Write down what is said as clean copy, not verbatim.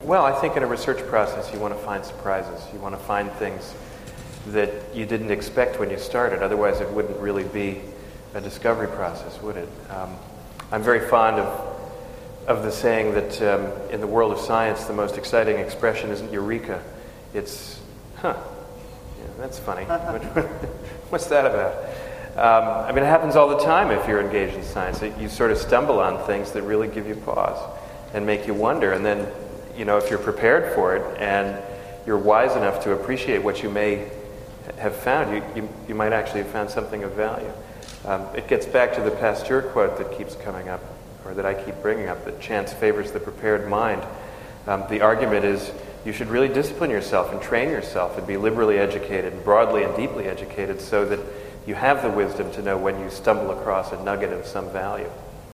Well, I think in a research process you want to find surprises. You want to find things that you didn't expect when you started. Otherwise it wouldn't really be a discovery process, would it? I'm very fond of the saying that in the world of science the most exciting expression isn't eureka, it's, huh, yeah, that's funny. What's that about? I mean, it happens all the time if you're engaged in science. You sort of stumble on things that really give you pause and make you wonder. And then, you know, if you're prepared for it and you're wise enough to appreciate what you may have found, you might actually have found something of value. It gets back to the Pasteur quote that keeps coming up, or that I keep bringing up, that chance favors the prepared mind. The argument is you should really discipline yourself and train yourself and be liberally educated, and broadly and deeply educated, so that you have the wisdom to know when you stumble across a nugget of some value.